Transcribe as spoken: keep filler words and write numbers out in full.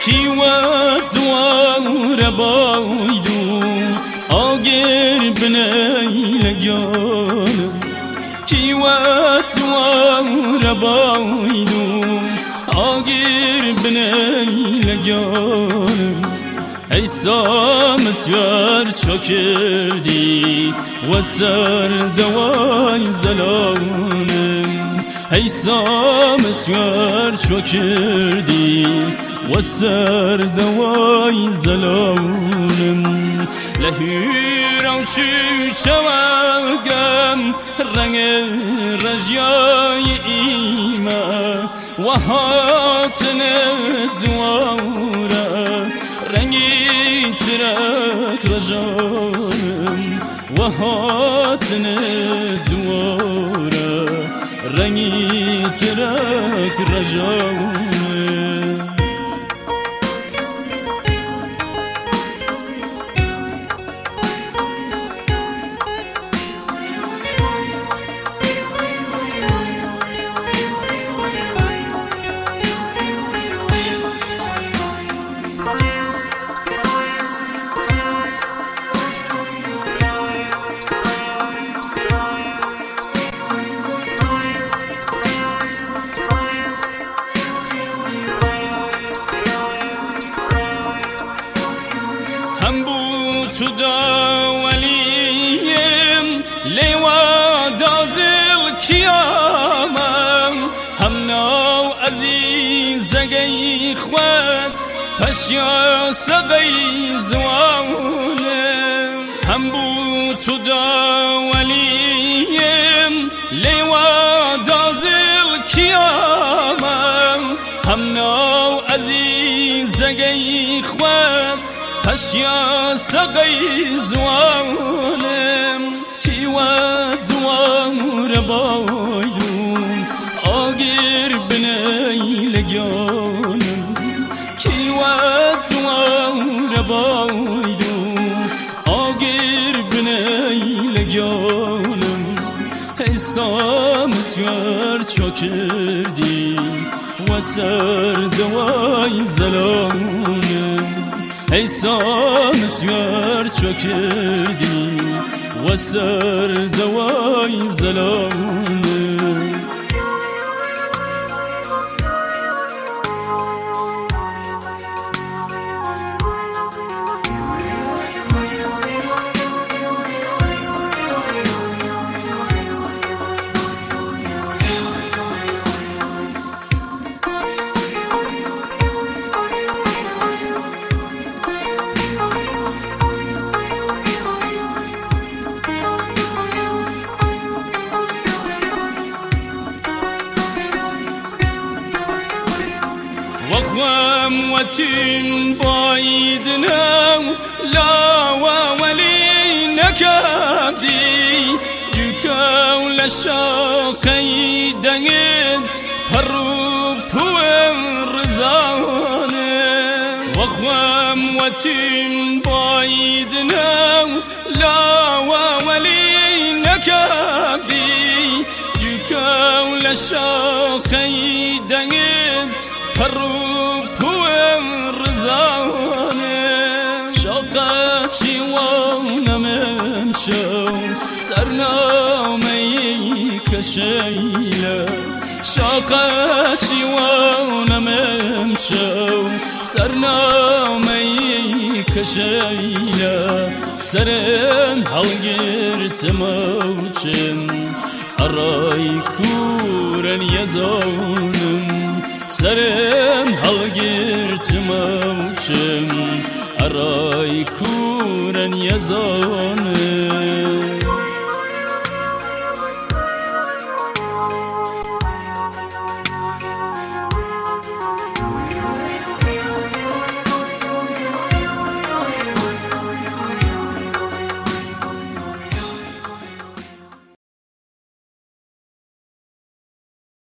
کی وقت وار بایدو آگر بنیل جانم کی وقت وار بایدو آگر بنیل جانم ای سامسیار چو کردی و سر دوای زلانم ای سامسیار چو کردی و سر دوای زلانم لهیرم شو چوگم رنگ رجای ایما و هاتن دواره رنگی ترک رجانم و هاتن دواره رنگی ترک رجانم هم بود تو داولیم لیوا دازل کیامم هم ناو عزیز گی خواد پشیا سقی زوانم هم بود تو داولیم لیوا دازل کیامم هم ناو عزیز گی خواد پشیا سقی زوانم کی و دوار بایدون آگر بنیل جانم کی و دوار بایدون آگر بنیل جانم ای سامسیار چو کردی و سر دوای زلانم ای سامسیار چو کردی و سر دوای زلانم وخوام وتين بايدنا لا وولي نكادي جوكا ولا شاقي دنين هروب توين رزاني وخوام وتين بايدنا لا وولي نكادي جوكا ولا شاقي دنين هروب توين رزاني شوقات شيوانا ممشو سرنامي كشيلة شوقات شيوانا ممشو سرنامي كشيلة سرم هالقرت موجم أراي كورن يزونم سرم هالگرت موچم ارای کورن یزانه